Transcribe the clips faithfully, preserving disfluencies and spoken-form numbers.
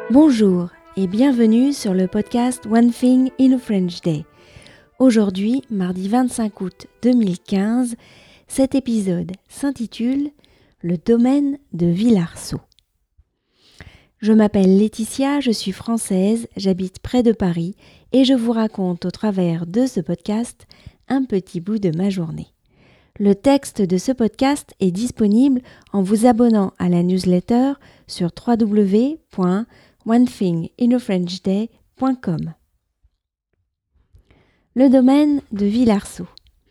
Bonjour et bienvenue sur le podcast One Thing in a French Day. Aujourd'hui, mardi vingt-cinq août deux mille quinze, cet épisode s'intitule « Le domaine de Villarceau ». Je m'appelle Laetitia, je suis française, j'habite près de Paris et je vous raconte au travers de ce podcast un petit bout de ma journée. Le texte de ce podcast est disponible en vous abonnant à la newsletter sur w w w point one thing in a french day point com. Le domaine de Villarceau.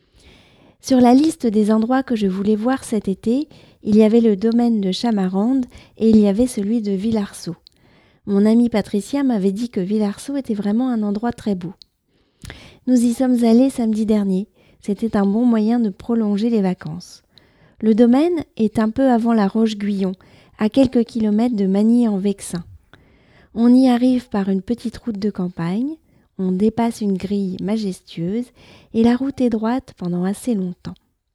Sur la liste des endroits que je voulais voir cet été, il y avait le domaine de Chamarande et il y avait celui de Villarceau. Mon amie Patricia m'avait dit que Villarceau était vraiment un endroit très beau. Nous y sommes allés samedi dernier. C'était un bon moyen de prolonger les vacances. Le domaine est un peu avant la Roche-Guyon, à quelques kilomètres de Magny-en-Vexin. On y arrive par une petite route de campagne, on dépasse une grille majestueuse et la route est droite pendant assez longtemps.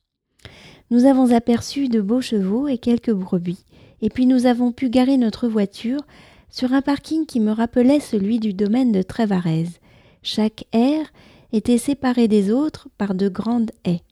Nous avons aperçu de beaux chevaux et quelques brebis, et puis nous avons pu garer notre voiture sur un parking qui me rappelait celui du domaine de Trévarez. Chaque aire était séparé des autres par de grandes haies.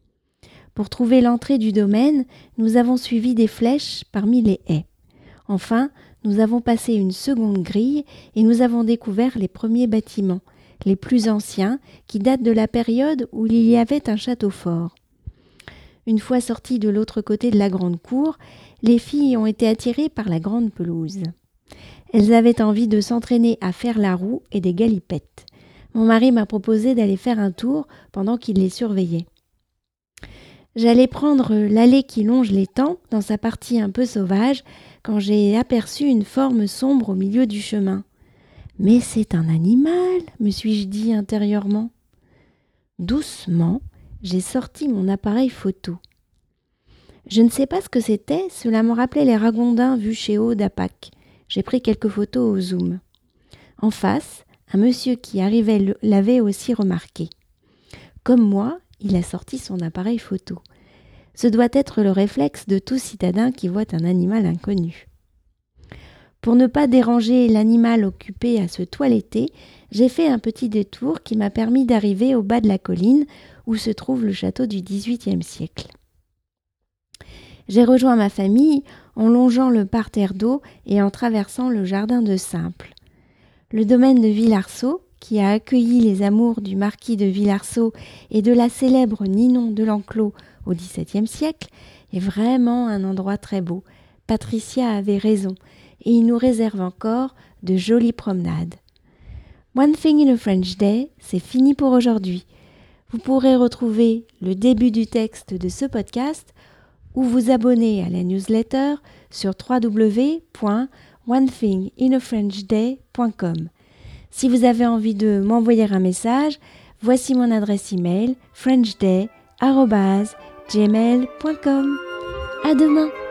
Pour trouver l'entrée du domaine, nous avons suivi des flèches parmi les haies. Enfin, nous avons passé une seconde grille et nous avons découvert les premiers bâtiments, les plus anciens, qui datent de la période où il y avait un château fort. Une fois sorties de l'autre côté de la grande cour, les filles ont été attirées par la grande pelouse. Elles avaient envie de s'entraîner à faire la roue et des galipettes. Mon mari m'a proposé d'aller faire un tour pendant qu'il les surveillait. J'allais prendre l'allée qui longe l'étang dans sa partie un peu sauvage quand j'ai aperçu une forme sombre au milieu du chemin. « Mais c'est un animal !» me suis-je dit intérieurement. Doucement, j'ai sorti mon appareil photo. Je ne sais pas ce que c'était, cela me rappelait les ragondins vus chez Aude à Pâques. J'ai pris quelques photos au zoom. En face, un monsieur qui arrivait l'avait aussi remarqué. Comme moi, il a sorti son appareil photo. Ce doit être le réflexe de tout citadin qui voit un animal inconnu. Pour ne pas déranger l'animal occupé à se toiletter, j'ai fait un petit détour qui m'a permis d'arriver au bas de la colline où se trouve le château du dix-huitième siècle. J'ai rejoint ma famille en longeant le parterre d'eau et en traversant le jardin de Simple. Le domaine de Villarceau, qui a accueilli les amours du marquis de Villarceau et de la célèbre Ninon de l'Enclos au dix-septième siècle, est vraiment un endroit très beau. Patricia avait raison, et il nous réserve encore de jolies promenades. One Thing in a French Day, c'est fini pour aujourd'hui. Vous pourrez retrouver le début du texte de ce podcast ou vous abonner à la newsletter sur w w w point one thing in a french day point com. Si vous avez envie de m'envoyer un message, voici mon adresse email frenchday arobase gmail point com. À demain!